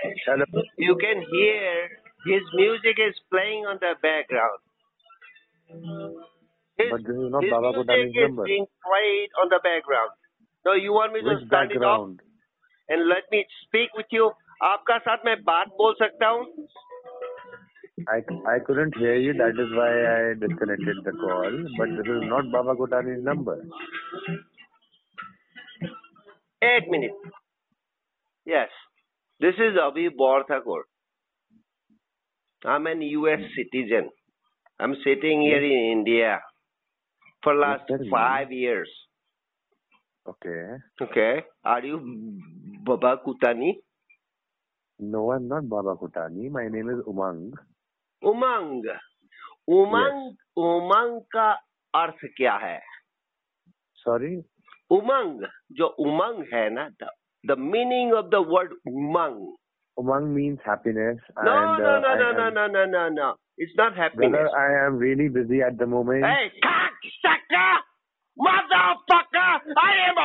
Hello. You can hear his music is playing on the background. His But this is not his Baba music Kotani's is number. being played on the background. So you want me to Which turn it off background? and let me speak with you? आपका साथ मैं बात बोल सकता हूँ? I couldn't hear you. That is why I disconnected the call. But this is not Baba Kotani's number. एक minute. Yes, this is Abhi Borthakur. I'm an U.S. citizen. I'm sitting here Yes. in India for Yes, last tell me. 5 years. Okay. Okay. Are you Baba Kutani? No, I'm not Baba Kotani. My name is Umang. उमंग उमंग का अर्थ क्या है? Sorry? उमंग जो उमंग है ना, the meaning of the word umang. Umang means happiness. No, And no, no, I no, am... no, no, no, no, no. It's not happiness. Brother, I am really busy at the moment. Hey, shut